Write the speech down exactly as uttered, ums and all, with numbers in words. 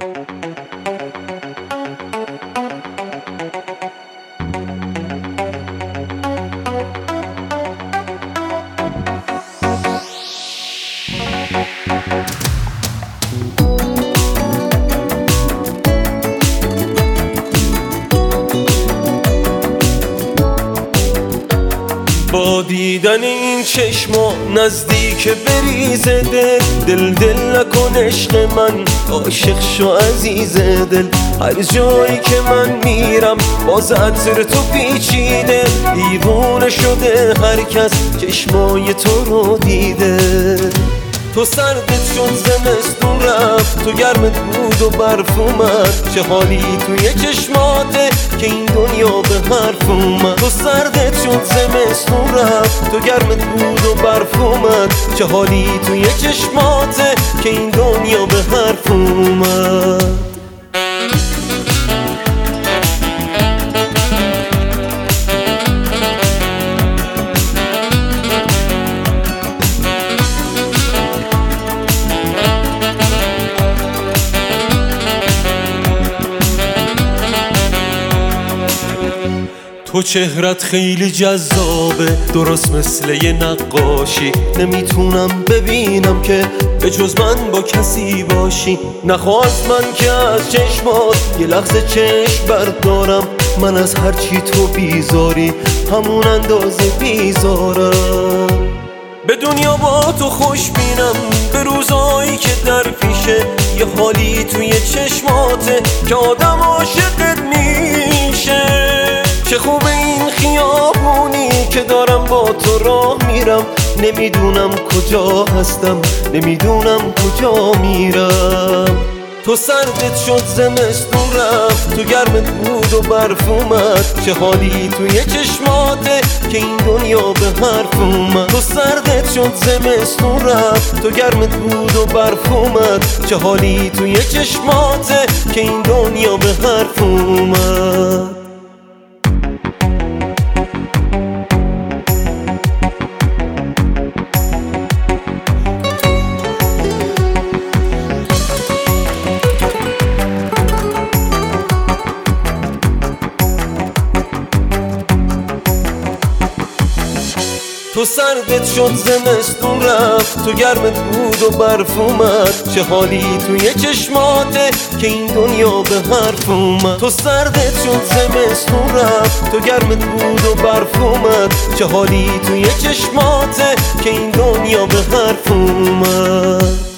با دیدن این چشما نزدیک بریزه دل دل دل نکن عشق من، عاشق شو عزیز دل. هر جایی که من میرم باز عطر تو پیچیده، دیوونه شده هر کس چشمای تو رو دیده. تو سردت شد زمستون رفت، تو گرمت بود و برف اومد، چه حالی توی چشماته که این دنیا به حرف اومد. تو سردت شد زمستون رفت، تو گرمت بود و برف اومد، چه حالی توی چشماته که این دنیا به حرف اومد. تو چهرت خیلی جذابه، درست مثل یه نقاشی. نمیتونم ببینم که به جز من با کسی باشی. نخواست من که از چشمات یه لحظه چشم بردارم، من از هرچی تو بیزاری همون اندازه بیزارم. به دنیا با تو خوش بینم، به روزایی که در پیشه، یه حالی توی چشماته که آدم عاشقت میشه. چه خوبه این خیابونی که دارم با تو راه میرم، نمیدونم کجا هستم، نمیدونم کجا میرم. تو سردت شد زمستون رفت، تو گرمت بود و برف اومد، چه حالی توی چشماته که این دنیا به حرف اومد. تو سردت شد زمستون رفت، تو گرمت بود و برف اومد، چه حالی توی چشماته که این دنیا به حرف اومد. تو سردت شد زمستون رفت، تو گرمت بود و برف اومد، چه حالی توی چشماته که این دنیا به حرف اومد. تو سردت شد زمستون رفت، تو گرمت بود و برف اومد، چه حالی توی چشماته که این دنیا به حرف اومد.